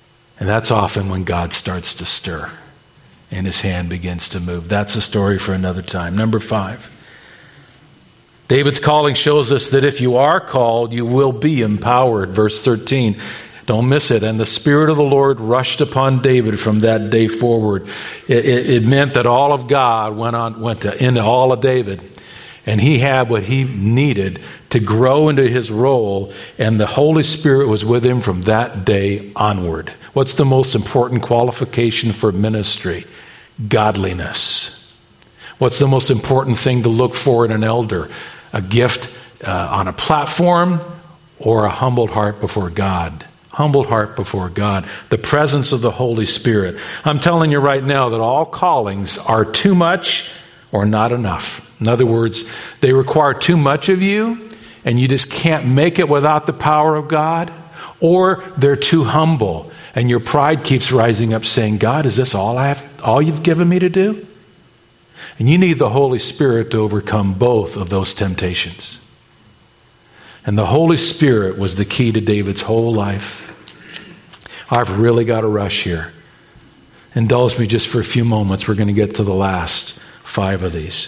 And that's often when God starts to stir and his hand begins to move. That's a story for another time. Number five. David's calling shows us that if you are called, you will be empowered. Verse thirteen. Don't miss it. And the Spirit of the Lord rushed upon David from that day forward. It, it, it meant that all of God went on, went to, into all of David. And he had what he needed to grow into his role. And the Holy Spirit was with him from that day onward. What's the most important qualification for ministry? Godliness. What's the most important thing to look for in an elder? A gift uh, on a platform or a humbled heart before God? Humbled heart before God. The presence of the Holy Spirit. I'm telling you right now that all callings are too much or not enough. In other words, they require too much of you and you just can't make it without the power of God, or they're too humble and your pride keeps rising up saying, God, is this all I have, all you've given me to do? And you need the Holy Spirit to overcome both of those temptations. And the Holy Spirit was the key to David's whole life. I've really got to rush here. Indulge me just for a few moments. We're going to get to the last five of these.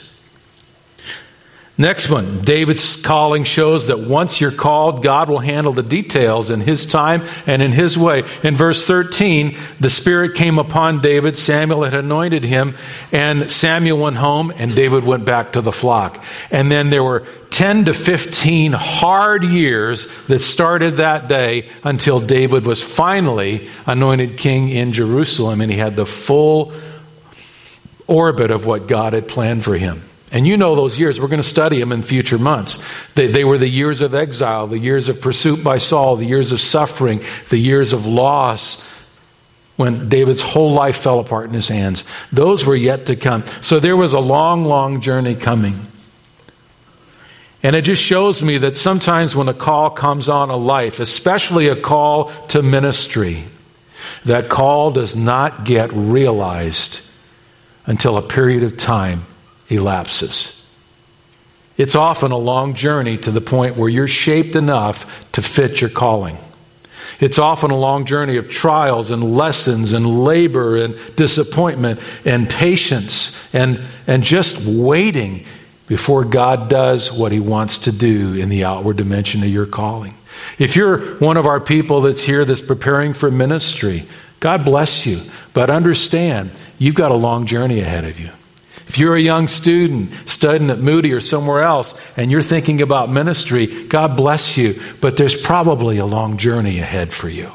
Next one, David's calling shows that once you're called, God will handle the details in his time and in his way. In verse thirteen, the Spirit came upon David. Samuel had anointed him, and Samuel went home, and David went back to the flock. And then there were ten to fifteen hard years that started that day until David was finally anointed king in Jerusalem, and he had the full orbit of what God had planned for him. And you know those years. We're going to study them in future months. They, they were the years of exile, the years of pursuit by Saul, the years of suffering, the years of loss, when David's whole life fell apart in his hands. Those were yet to come. So there was a long, long journey coming. And it just shows me that sometimes when a call comes on a life, especially a call to ministry, that call does not get realized until a period of time elapses. It's often a long journey to the point where you're shaped enough to fit your calling. It's often a long journey of trials and lessons and labor and disappointment and patience and, and just waiting before God does what he wants to do in the outward dimension of your calling. If you're one of our people that's here that's preparing for ministry, God bless you. But understand, you've got a long journey ahead of you. If you're a young student studying at Moody or somewhere else and you're thinking about ministry, God bless you. But there's probably a long journey ahead for you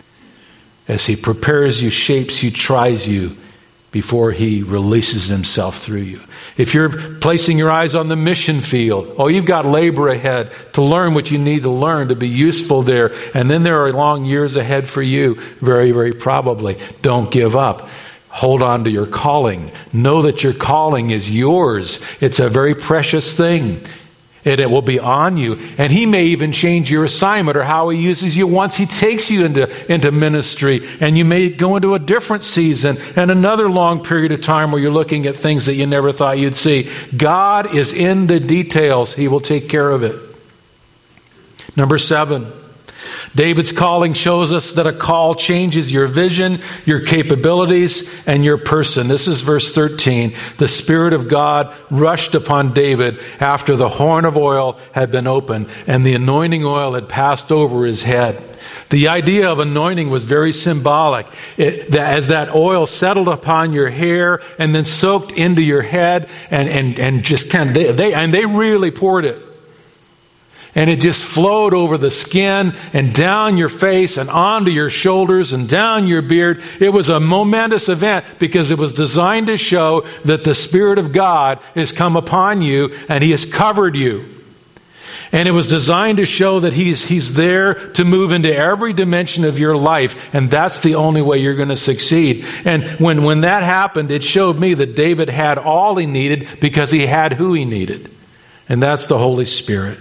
as he prepares you, shapes you, tries you before he releases himself through you. If you're placing your eyes on the mission field, oh, you've got labor ahead to learn what you need to learn to be useful there. And then there are long years ahead for you, very, very probably. Don't give up. Hold on to your calling. Know that your calling is yours. It's a very precious thing. And it will be on you. And he may even change your assignment or how he uses you once he takes you into, into ministry. And you may go into a different season and another long period of time where you're looking at things that you never thought you'd see. God is in the details. He will take care of it. Number seven. David's calling shows us that a call changes your vision, your capabilities, and your person. This is verse thirteen. The Spirit of God rushed upon David after the horn of oil had been opened and the anointing oil had passed over his head. The idea of anointing was very symbolic. It, that as that oil settled upon your hair and then soaked into your head and, and, and just kind of, they, they, and they really poured it. And it just flowed over the skin and down your face and onto your shoulders and down your beard. It was a momentous event because it was designed to show that the Spirit of God has come upon you and he has covered you. And it was designed to show that he's, he's there to move into every dimension of your life. And that's the only way you're going to succeed. And when, when that happened, it showed me that David had all he needed because he had who he needed. And that's the Holy Spirit.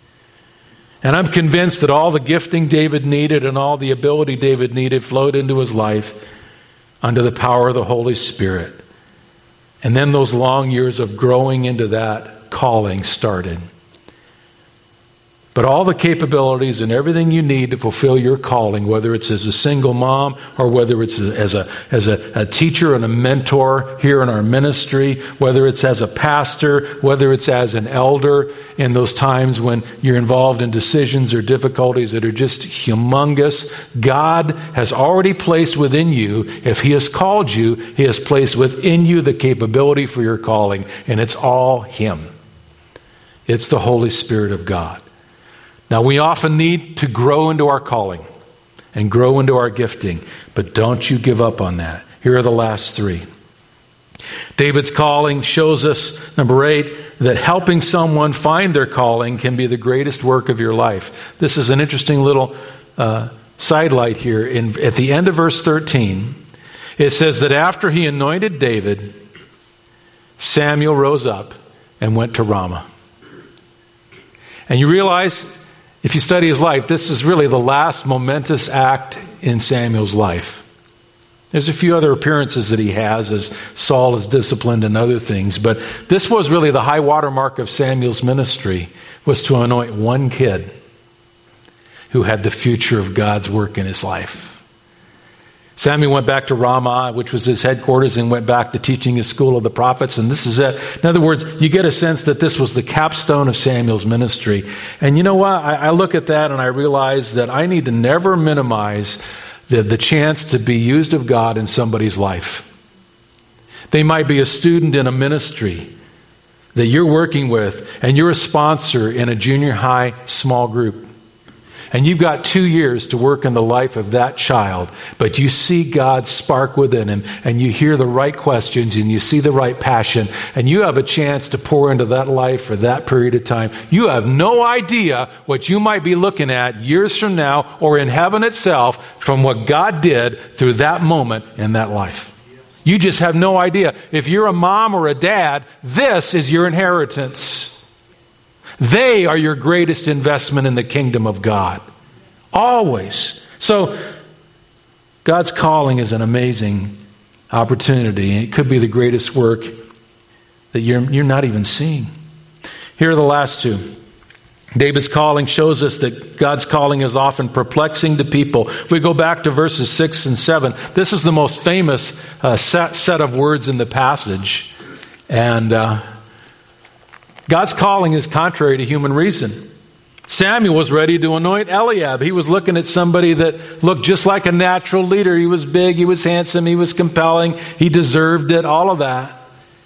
And I'm convinced that all the gifting David needed and all the ability David needed flowed into his life under the power of the Holy Spirit. And then those long years of growing into that calling started. But all the capabilities and everything you need to fulfill your calling, whether it's as a single mom or whether it's as a as a, a teacher and a mentor here in our ministry, whether it's as a pastor, whether it's as an elder in those times when you're involved in decisions or difficulties that are just humongous, God has already placed within you, if He has called you, He has placed within you the capability for your calling, and it's all Him. It's the Holy Spirit of God. Now, we often need to grow into our calling and grow into our gifting, but don't you give up on that. Here are the last three. David's calling shows us, number eight, that helping someone find their calling can be the greatest work of your life. This is an interesting little uh, sidelight here. In, at the end of verse thirteen, it says that after he anointed David, Samuel rose up and went to Ramah. And you realize, if you study his life, this is really the last momentous act in Samuel's life. There's a few other appearances that he has as Saul is disciplined and other things, but this was really the high watermark of Samuel's ministry, was to anoint one kid who had the future of God's work in his life. Samuel went back to Ramah, which was his headquarters, and went back to teaching his school of the prophets, and this is it. In other words, you get a sense that this was the capstone of Samuel's ministry. And you know what? I, I look at that and I realize that I need to never minimize the, the chance to be used of God in somebody's life. They might be a student in a ministry that you're working with, and you're a sponsor in a junior high small group. And you've got two years to work in the life of that child, but you see God's spark within him, and you hear the right questions, and you see the right passion, and you have a chance to pour into that life for that period of time. You have no idea what you might be looking at years from now or in heaven itself from what God did through that moment in that life. You just have no idea. If you're a mom or a dad, this is your inheritance. They are your greatest investment in the kingdom of God. Always. So, God's calling is an amazing opportunity. It could be the greatest work that you're, you're not even seeing. Here are the last two. David's calling shows us that God's calling is often perplexing to people. If we go back to verses six and seven, this is the most famous uh, set, set of words in the passage. And uh, God's calling is contrary to human reason. Samuel was ready to anoint Eliab. He was looking at somebody that looked just like a natural leader. He was big, he was handsome, he was compelling, he deserved it, all of that.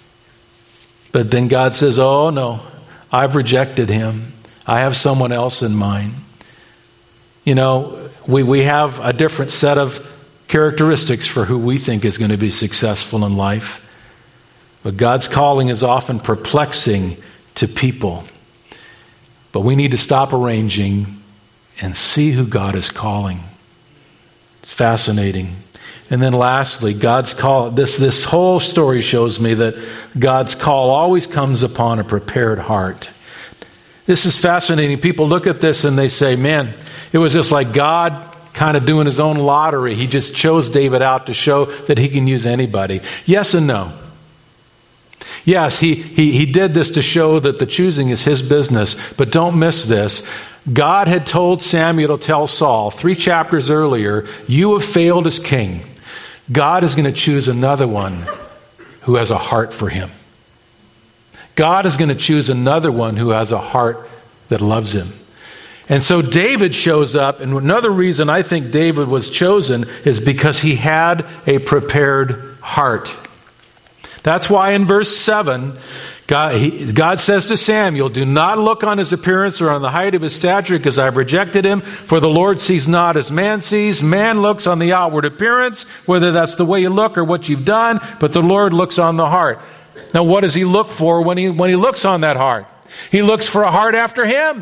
But then God says, oh no, I've rejected him. I have someone else in mind. You know, we, we have a different set of characteristics for who we think is going to be successful in life. But God's calling is often perplexing to people. But we need to stop arranging and see who God is calling. It's fascinating. And then lastly, God's call, this, this whole story shows me that God's call always comes upon a prepared heart. This is fascinating. People look at this and they say, man, it was just like God kind of doing his own lottery. He just chose David out to show that he can use anybody. Yes and no. Yes, he, he, he did this to show that the choosing is his business, but don't miss this. God had told Samuel to tell Saul three chapters earlier, you have failed as king. God is going to choose another one who has a heart for him. God is going to choose another one who has a heart that loves him. And so David shows up, and another reason I think David was chosen is because he had a prepared heart. That's why in verse seven, God, he, God says to Samuel, do not look on his appearance or on the height of his stature, because I've rejected him. For the Lord sees not as man sees. Man looks on the outward appearance, whether that's the way you look or what you've done, but the Lord looks on the heart. Now, what does he look for when he, when he looks on that heart? He looks for a heart after him.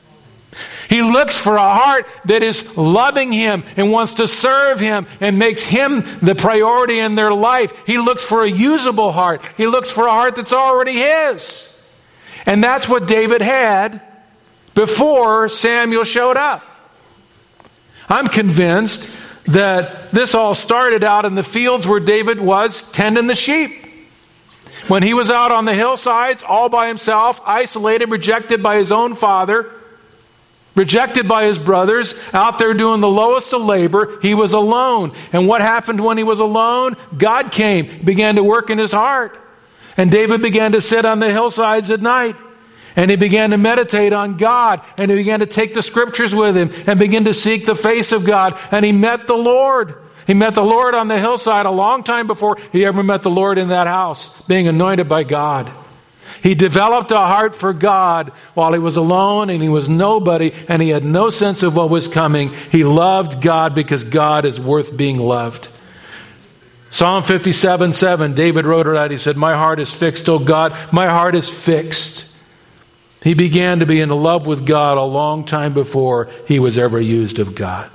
He looks for a heart that is loving him and wants to serve him and makes him the priority in their life. He looks for a usable heart. He looks for a heart that's already his. And that's what David had before Samuel showed up. I'm convinced that this all started out in the fields where David was tending the sheep. When he was out on the hillsides all by himself, isolated, rejected by his own father, rejected by his brothers, out there doing the lowest of labor. He was alone. And what happened when he was alone? God came, began to work in his heart. And David began to sit on the hillsides at night. And he began to meditate on God. And he began to take the scriptures with him and begin to seek the face of God. And he met the Lord. He met the Lord on the hillside a long time before he ever met the Lord in that house, being anointed by God. He developed a heart for God while he was alone and he was nobody and he had no sense of what was coming. He loved God because God is worth being loved. Psalm fifty-seven seven, David wrote it out. He said, my heart is fixed, O God. My heart is fixed. He began to be in love with God a long time before he was ever used of God.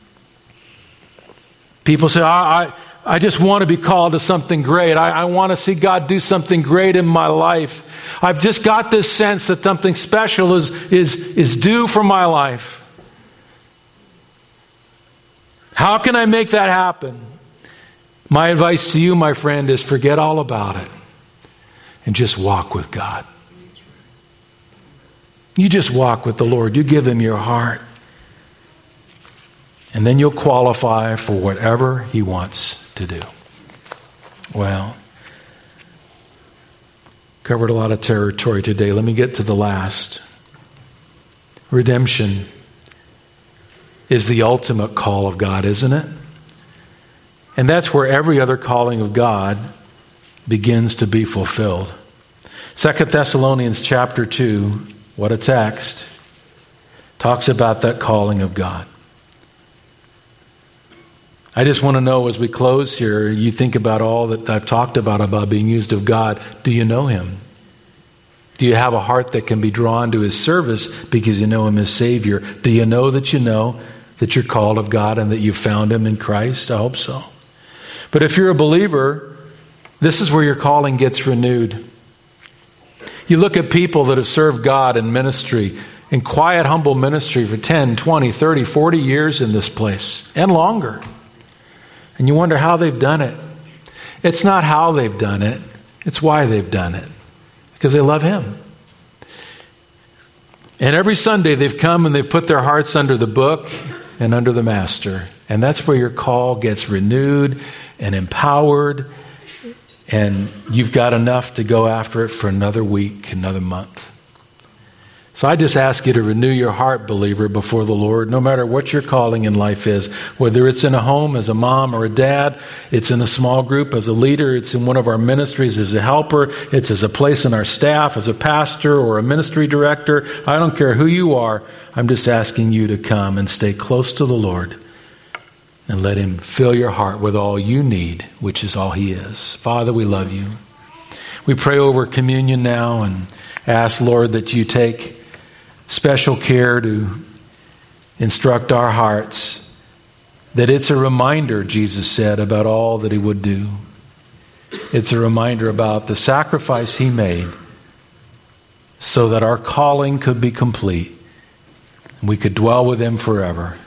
People say, I, I, I just want to be called to something great. I, I want to see God do something great in my life. I've just got this sense that something special is, is, is due for my life. How can I make that happen? My advice to you, my friend, is forget all about it and just walk with God. You just walk with the Lord. You give him your heart. And then you'll qualify for whatever he wants to do. Well, covered a lot of territory today. Let me get to the last. Redemption is the ultimate call of God, isn't it? And that's where every other calling of God begins to be fulfilled. Second Thessalonians chapter two, what a text, talks about that calling of God. I just want to know as we close here, you think about all that I've talked about, about being used of God. Do you know him? Do you have a heart that can be drawn to his service because you know him as Savior? Do you know that you know that you're called of God and that you've found him in Christ? I hope so. But if you're a believer, this is where your calling gets renewed. You look at people that have served God in ministry, in quiet, humble ministry for ten, twenty, thirty, forty years in this place and longer. And you wonder how they've done it. It's not how they've done it. It's why they've done it. Because they love him. And every Sunday they've come and they've put their hearts under the book and under the master. And that's where your call gets renewed and empowered. And you've got enough to go after it for another week, another month. So I just ask you to renew your heart, believer, before the Lord, no matter what your calling in life is, whether it's in a home as a mom or a dad, it's in a small group as a leader, it's in one of our ministries as a helper, it's as a place in our staff as a pastor or a ministry director. I don't care who you are. I'm just asking you to come and stay close to the Lord and let him fill your heart with all you need, which is all he is. Father, we love you. We pray over communion now and ask, Lord, that you take special care to instruct our hearts, that it's a reminder, Jesus said, about all that he would do. It's a reminder about the sacrifice he made so that our calling could be complete and we could dwell with him forever.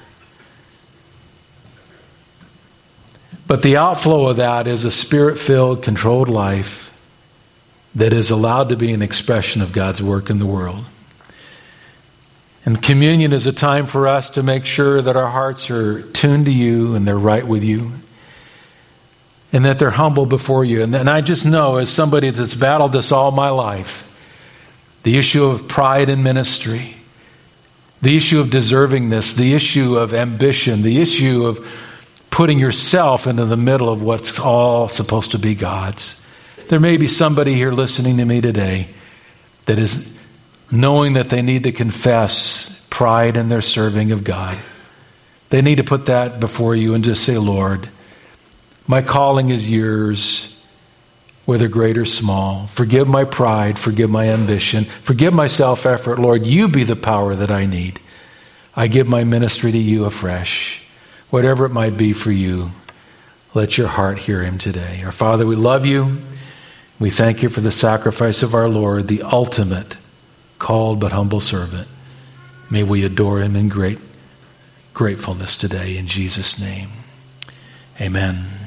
But the outflow of that is a spirit-filled, controlled life that is allowed to be an expression of God's work in the world. And communion is a time for us to make sure that our hearts are tuned to you and they're right with you. And that they're humble before you. And, and I just know, as somebody that's battled this all my life, the issue of pride in ministry, the issue of deservingness, the issue of ambition, the issue of putting yourself into the middle of what's all supposed to be God's. There may be somebody here listening to me today that is knowing that they need to confess pride in their serving of God. They need to put that before you and just say, Lord, my calling is yours, whether great or small. Forgive my pride, forgive my ambition, forgive my self-effort. Lord, you be the power that I need. I give my ministry to you afresh. Whatever it might be for you, let your heart hear him today. Our Father, we love you. We thank you for the sacrifice of our Lord, the ultimate called but humble servant. May we adore him in great gratefulness today in Jesus' name. Amen.